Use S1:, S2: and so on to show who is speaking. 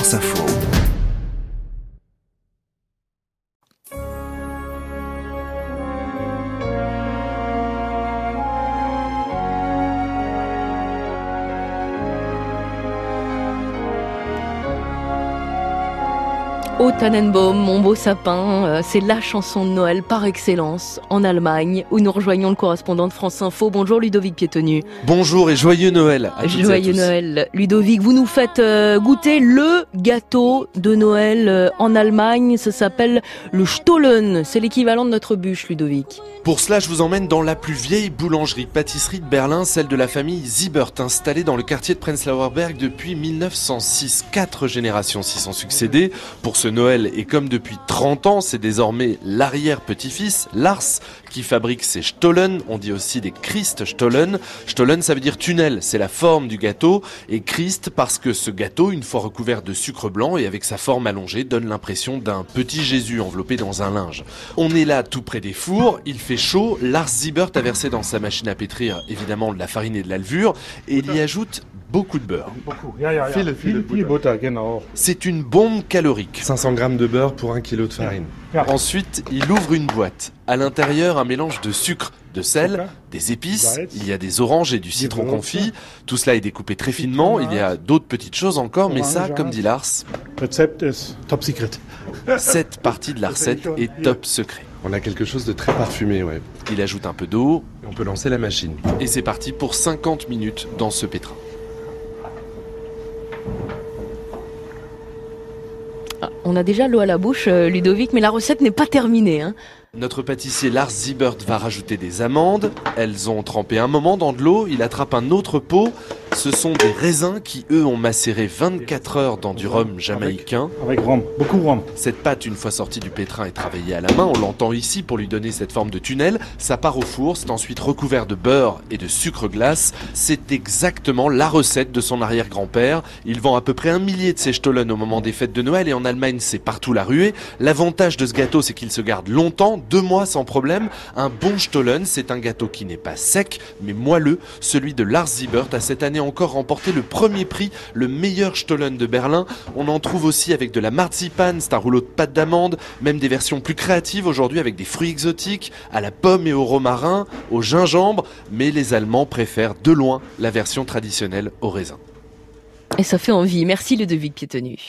S1: France Info.
S2: O Tannenbaum, mon beau sapin, c'est la chanson de Noël par excellence en Allemagne, où nous rejoignons le correspondant de France Info. Bonjour Ludovic Piétonu.
S3: Bonjour et joyeux Noël à toutes et à tous.
S2: Joyeux Noël. Ludovic, vous nous faites goûter le gâteau de Noël en Allemagne. Ça s'appelle le Stollen. C'est l'équivalent de notre bûche, Ludovic.
S3: Pour cela, je vous emmène dans la plus vieille boulangerie-pâtisserie de Berlin, celle de la famille Siebert, installée dans le quartier de Prenzlauer Berg depuis 1906. 4 générations s'y sont succédées. Pour ce Noël, et comme depuis 30 ans, c'est désormais l'arrière-petit-fils, Lars, qui fabrique ces Stollen. On dit aussi des Christstollen. Stollen, ça veut dire tunnel, c'est la forme du gâteau. Et Christ, parce que ce gâteau, une fois recouvert de sucre blanc et avec sa forme allongée, donne l'impression d'un petit Jésus enveloppé dans un linge. On est là tout près des fours, il fait chaud. Lars Siebert a versé dans sa machine à pétrir évidemment de la farine et de la levure et il y ajoute beaucoup de beurre. C'est une bombe calorique.
S4: 500 grammes de beurre pour 1 kg de farine.
S3: Ensuite, il ouvre une boîte. À l'intérieur, un mélange de sucre, de sel, des épices. Il y a des oranges et du citron confit. Tout cela est découpé très finement. Il y a d'autres petites choses encore, mais ça, comme dit Lars, cette partie de la recette est top secret.
S4: On a quelque chose de très parfumé, ouais.
S3: Il ajoute un peu d'eau.
S4: On peut lancer la machine.
S3: Et c'est parti pour 50 minutes dans ce pétrin.
S2: On a déjà l'eau à la bouche, Ludovic, mais la recette n'est pas terminée, hein.
S3: Notre pâtissier Lars Siebert va rajouter des amandes. Elles ont trempé un moment dans de l'eau. Il attrape un autre pot. Ce sont des raisins qui, eux, ont macéré 24 heures dans du rhum jamaïcain.
S5: Avec rhum, beaucoup rhum.
S3: Cette pâte, une fois sortie du pétrin, est travaillée à la main. On l'entend ici pour lui donner cette forme de tunnel. Ça part au four. C'est ensuite recouvert de beurre et de sucre glace. C'est exactement la recette de son arrière-grand-père. Il vend à peu près 1 millier de ces Stollen au moment des fêtes de Noël. Et en Allemagne, c'est partout la ruée. L'avantage de ce gâteau, c'est qu'il se garde longtemps, 2 mois sans problème. Un bon Stollen, c'est un gâteau qui n'est pas sec, mais moelleux. Celui de Lars Siebert a cette année encore remporté le premier prix, le meilleur Stollen de Berlin. On en trouve aussi avec de la marzipan, c'est un rouleau de pâte d'amande, même des versions plus créatives aujourd'hui avec des fruits exotiques, à la pomme et au romarin, au gingembre, mais les Allemands préfèrent de loin la version traditionnelle au raisin.
S2: Et ça fait envie. Merci Ludovic Piétonu.